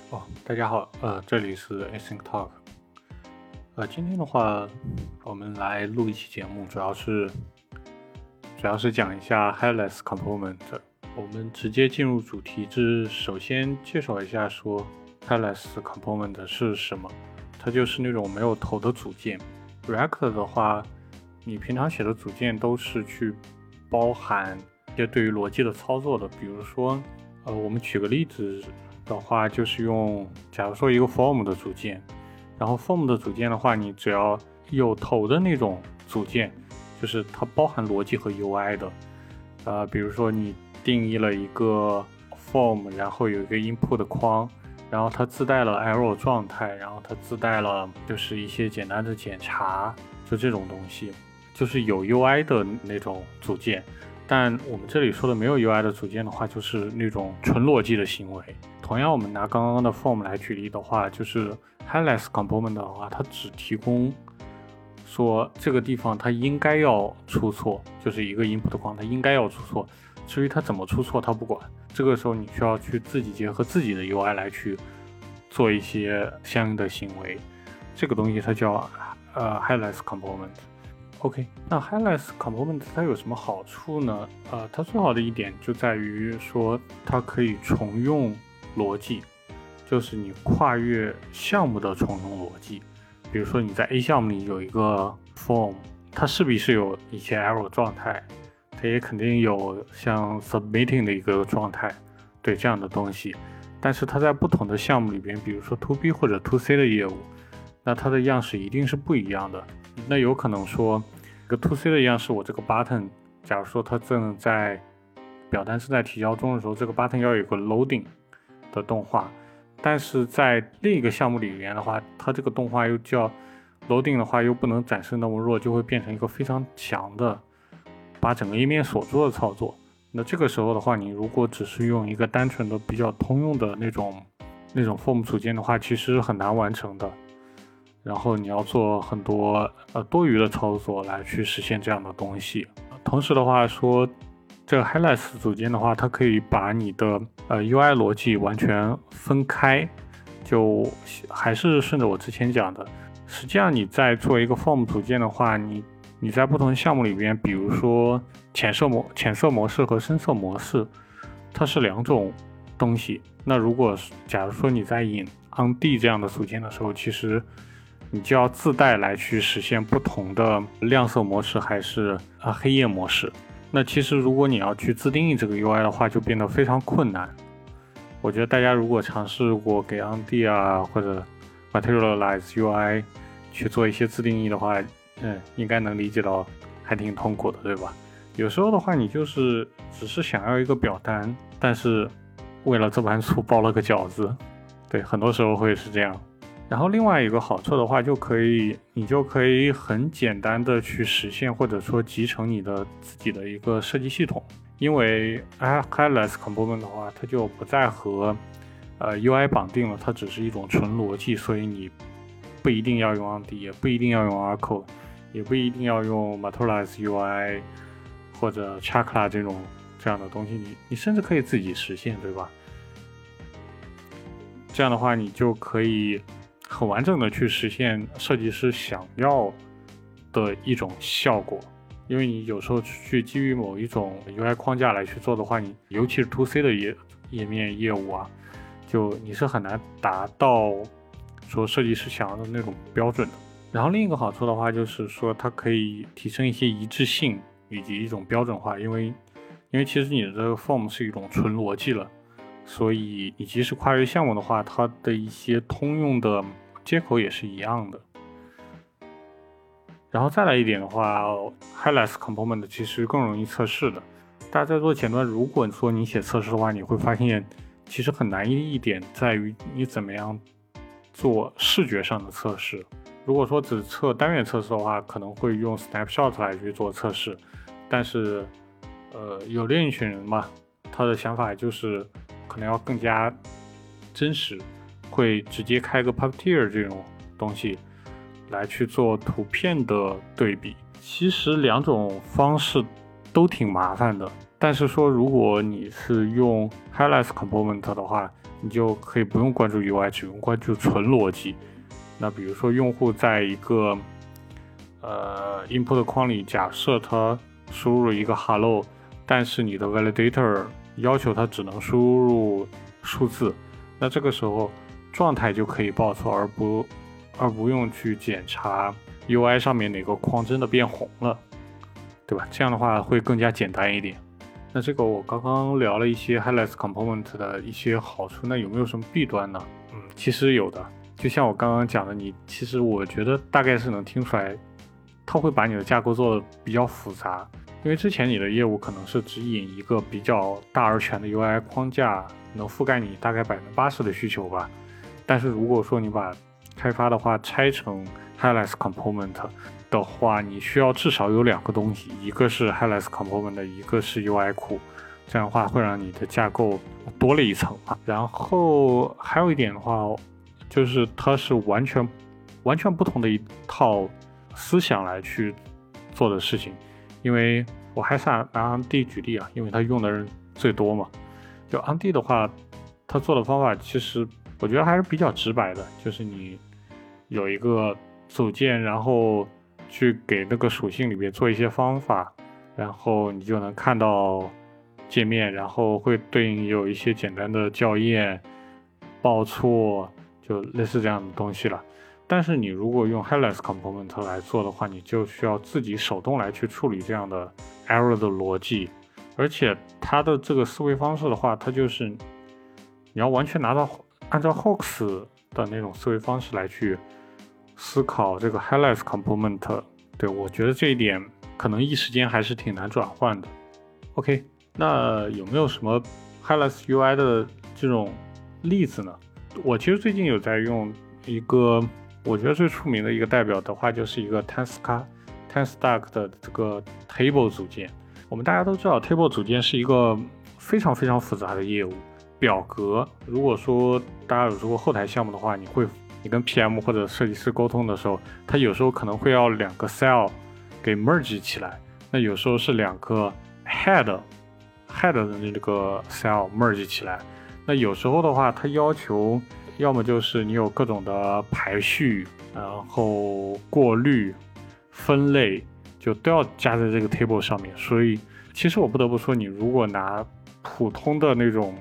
大家好，这里是 Async Talk。今天的话，我们来录一期节目，主要是讲一下 Headless Component。我们直接进入主题，首先介绍一下说 Headless Component 是什么。它就是那种没有头的组件。React 的话，你平常写的组件都是去包含一些对于逻辑的操作的，比如说，我们举个例子的话，就是假如说一个 form 的组件，然后 form 的组件的话，你只要有头的那种组件，就是它包含逻辑和 UI 的，比如说你定义了一个 form， 然后有一个 input 的框，然后它自带了 error 状态，然后它自带了就是一些简单的检查，就这种东西，就是有 UI 的那种组件。但我们这里说的没有 UI 的组件的话，就是那种纯逻辑的行为。同样，我们拿刚刚的 form 来举例的话，就是 Headless Component 的话，它只提供说这个地方它应该要出错，就是一个 input 框它应该要出错，至于它怎么出错它不管。这个时候你需要去自己结合自己的 UI 来去做一些相应的行为，这个东西它叫Headless Component。OK， 那 Headless Component 它有什么好处呢？它最好的一点就在于说它可以重用逻辑，就是你跨越项目的重用逻辑。比如说你在 A 项目里有一个 form， 它势必是有一些 error 状态，它也肯定有像 submitting 的一个状态，对这样的东西。但是它在不同的项目里边，比如说 to B 或者 to C 的业务，那它的样式一定是不一样的。那有可能说一个 to C 的样式，我这个 button， 假如说它表单正在提交中的时候，这个 button 要有个 loading 的动画，但是在另一个项目里面的话，它这个动画又叫 loading 的话又不能展示那么弱，就会变成一个非常强的把整个页面锁住的操作。那这个时候的话，你如果只是用一个单纯的比较通用的那种 form 组件的话，其实很难完成的。然后你要做很多多余的操作来去实现这样的东西。同时的话说，这个 Headless 组件的话，它可以把你的UI 逻辑完全分开，就还是顺着我之前讲的。实际上你在做一个 form 组件的话，你在不同项目里边，比如说浅色模式和深色模式，它是两种东西。那假如说你在引 onD 这样的组件的时候，其实你就要自带来去实现不同的亮色模式还是黑夜模式。那其实如果你要去自定义这个 UI 的话，就变得非常困难。我觉得大家如果尝试过给 onD 或者 Materialize UI 去做一些自定义的话，应该能理解到还挺痛苦的，对吧？有时候的话，你就是只是想要一个表单，但是为了这盘醋包了个饺子，对，很多时候会是这样。然后另外一个好处的话，你就可以很简单的去实现或者说集成你的自己的一个设计系统。因为 Headless Component 的话，它就不再和UI 绑定了，它只是一种纯逻辑，所以你不一定要用 onD， 也不一定要用 Arco， 也不一定要用 Materialize UI 或者 Chakra 这样的东西，你甚至可以自己实现，对吧？这样的话，你就可以很完整的去实现设计师想要的一种效果。因为你有时候去基于某一种 UI 框架来去做的话，你尤其是 to C 的页面业务啊，就你是很难达到说设计师想要的那种标准的。然后另一个好处的话，就是说它可以提升一些一致性以及一种标准化，因为其实你的这个 form 是一种纯逻辑了，所以你即使跨越项目的话，它的一些通用的接口也是一样的。然后再来一点的话 Headless Component 其实更容易测试的。大家在做前端，如果说你写测试的话，你会发现其实很难一点在于你怎么样做视觉上的测试。如果说只测单元测试的话，可能会用 Snapshot 来去做测试，但是有另一群人嘛，他的想法就是可能要更加真实，会直接开个 Puppeteer 这种东西来去做图片的对比。其实两种方式都挺麻烦的，但是说如果你是用 Headless Component 的话， 你就可以不用关注 UI， 只用关注纯逻辑。那比如说用户在一个input 框里，假设他输入一个 hello， 但是你的 validator 要求他只能输入数字，那这个时候状态就可以报错，而不用去检查 UI 上面哪个框真的变红了，对吧？这样的话会更加简单一点。那这个我刚刚聊了一些 Headless Component 的一些好处，那有没有什么弊端呢？其实有的。就像我刚刚讲的，其实我觉得大概是能听出来，它会把你的架构做得比较复杂，因为之前你的业务可能是只引一个比较大而全的 UI 框架，能覆盖你大概80%的需求吧。但是如果说你把开发的话拆成 Headless Component 的话，你需要至少有2个东西，一个是 Headless Component， 一个是 UI 库，这样的话会让你的架构多了一层嘛。然后还有一点的话，就是它是完全不同的一套思想来去做的事情。因为我还是拿 AMD 举例啊，因为它用的人最多嘛。就 AMD 的话，它做的方法其实我觉得还是比较直白的，就是你有一个组件，然后去给那个属性里面做一些方法，然后你就能看到界面，然后会对应有一些简单的校验、报错，就类似这样的东西了。但是你如果用 Headless Component 来做的话，你就需要自己手动来去处理这样的 error 的逻辑，而且它的这个思维方式的话，它就是你要完全按照 Hooks 的那种思维方式来去思考这个 Headless Component。 对，我觉得这一点可能一时间还是挺难转换的。 OK， 那有没有什么 Headless UI 的这种例子呢？我其实最近有在用一个我觉得最出名的一个代表的话，就是一个 TenStack 的这个 Table 组件。我们大家都知道 Table 组件是一个非常非常复杂的业务。表格，如果说大家有做过后台项目的话，你跟 PM 或者设计师沟通的时候，它有时候可能会要2个 cell 给 merge 起来，那有时候是2个 head 的那个 cell merge 起来，那有时候的话它要求要么就是你有各种的排序，然后过滤、分类，就都要加在这个 table 上面。所以其实我不得不说，你如果拿普通的那种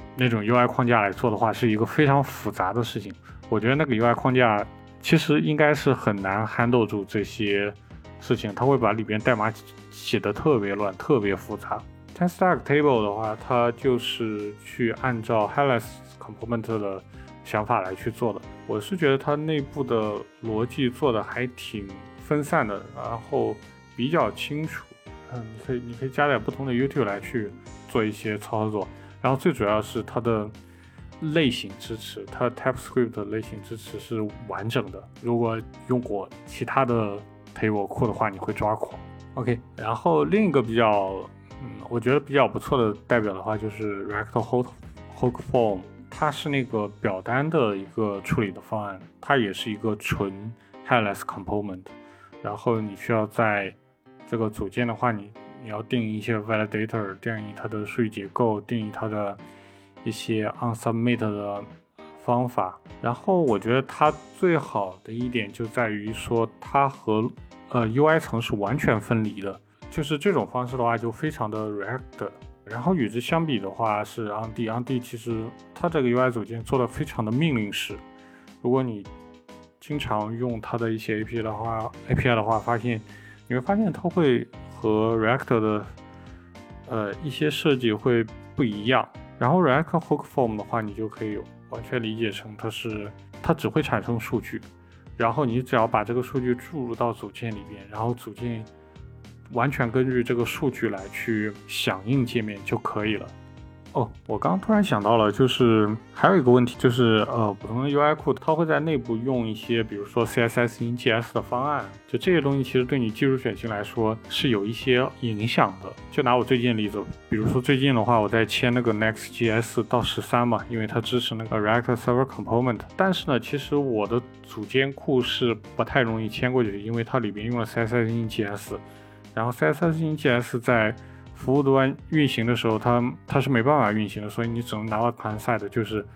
UI 框架来做的话，是一个非常复杂的事情。我觉得那个 UI 框架其实应该是很难 handle 住这些事情，它会把里边代码写得特别乱、特别复杂。TenStack Table 的话，它就是去按照 Headless Component 的想法来去做的。我是觉得它内部的逻辑做的还挺分散的，然后比较清楚。你可以加点不同的 YouTube 来去做一些操作。然后最主要是它的类型支持，它 TypeScript 的类型支持是完整的。如果用过其他的 table 库的话，你会抓狂。OK， 然后另一个我觉得比较不错的代表的话，就是 React Hook Form， 它是那个表单的一个处理的方案，它也是一个纯 Headless Component。然后你需要在这个组件的话，你要定义一些 validator， 定义它的数据结构，定义它的一些 onSubmit 的方法。然后我觉得它最好的一点就在于说，它和UI 层是完全分离的，就是这种方式的话就非常的 React。然后与之相比的话是 AMD， 其实它这个 UI 组件做的非常的命令式。如果你经常用它的一些 API 的话，你会发现它会和 React 的一些设计会不一样。然后 React Hook Form 的话，你就可以完全理解成它只会产生数据，然后你只要把这个数据注入到组件里边，然后组件完全根据这个数据来去响应界面就可以了。我刚刚突然想到了，就是还有一个问题，就是普通的 UI 库它会在内部用一些比如说 CSS in JS 的方案，就这些东西其实对你技术选型来说是有一些影响的。就拿我最近的例子，比如说最近的话我在签那个 Next.js 到13嘛，因为它支持那个 React Server Component， 但是呢其实我的组件库是不太容易签过去，因为它里边用了 CSS in JS， 然后 CSS in JS 在服务端运行的时候它是没办法运行的，所以你只能拿到 client side， 就是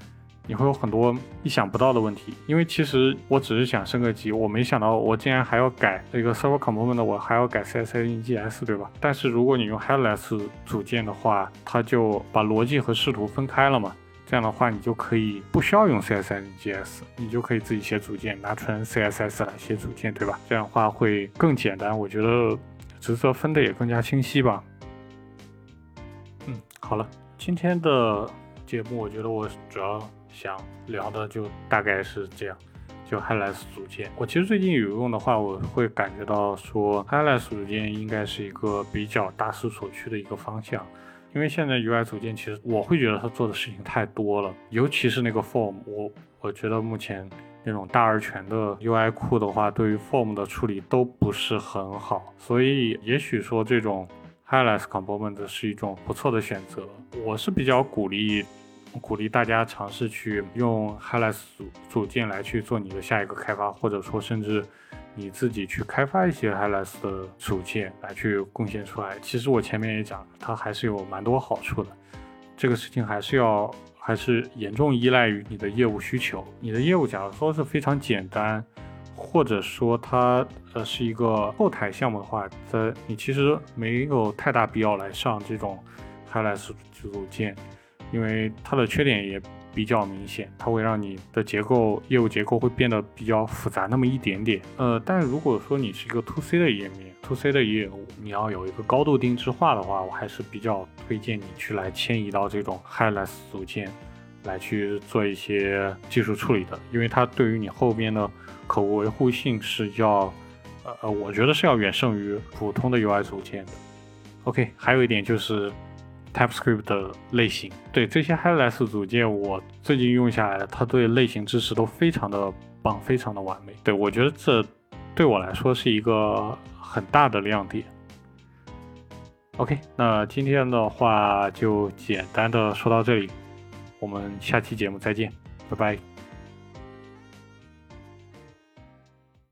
你会有很多意想不到的问题。因为其实我只是想升个级，我没想到我竟然还要改这个 Server Component， 我还要改 CSS， 对吧？但是如果你用 Headless 组件的话，它就把逻辑和视图分开了嘛。这样的话，你就可以不需要用 CSS， 你就可以自己写组件，拿纯 CSS 来写组件，对吧？这样的话会更简单，我觉得职责分的也更加清晰吧。好了，今天的节目我觉得我主要想聊的就大概是这样，就 Headless 组件。我其实最近有用的话，我会感觉到说 Headless 组件应该是一个比较大势所趋的一个方向。因为现在 UI 组件其实我会觉得它做的事情太多了，尤其是那个 Form， 我觉得目前那种大而全的 UI 库的话，对于 Form 的处理都不是很好，所以也许说这种 Headless Component 是一种不错的选择。我是比较鼓励大家尝试去用 Headless 组件来去做你的下一个开发，或者说甚至你自己去开发一些 Headless 的组件来去贡献出来。其实我前面也讲，它还是有蛮多好处的。这个事情还是严重依赖于你的业务需求。你的业务假如说是非常简单，或者说它是一个后台项目的话，你其实没有太大必要来上这种 Headless 组件，因为它的缺点也比较明显，它会让你的业务结构会变得比较复杂那么一点点。但如果说你是一个 To C 的页面 ，To C 的业务，你要有一个高度定制化的话，我还是比较推荐你去来迁移到这种 Headless 组件来去做一些技术处理的，因为它对于你后边的客户维护性是要，我觉得是要远胜于普通的 UI 组件的。OK， 还有一点就是TypeScript 的类型，对这些 Headless 组件，我最近用下来的，它对类型支持都非常的棒，非常的完美。对，我觉得这对我来说是一个很大的亮点。OK， 那今天的话就简单的说到这里，我们下期节目再见，拜拜。